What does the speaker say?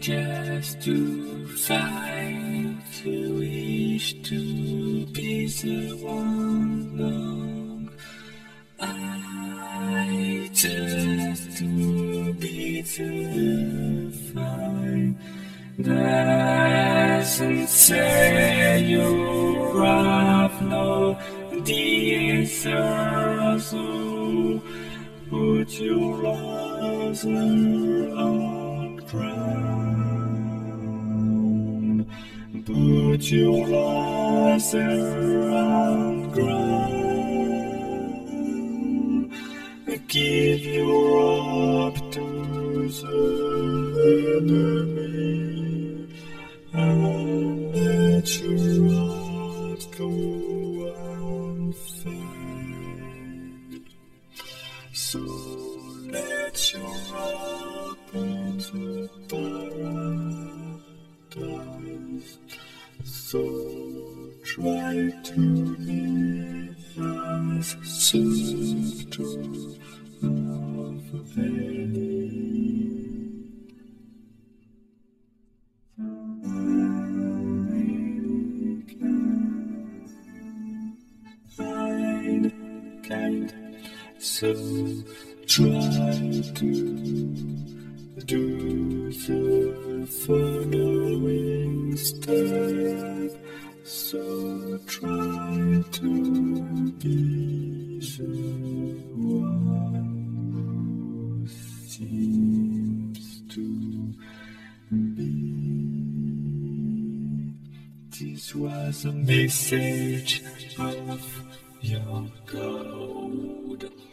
just to fight, to wish to be the one long. I just to be the fine. Doesn't say you have no answer, so put your eyes on ground. Put your eyes on ground. Give your up to the enemy and let your heart go unfed. So let your heart into paradise. So try to live as serve to love any. Kind. So try to do the following step. So try to be the one who seems to be. This was a message of your code.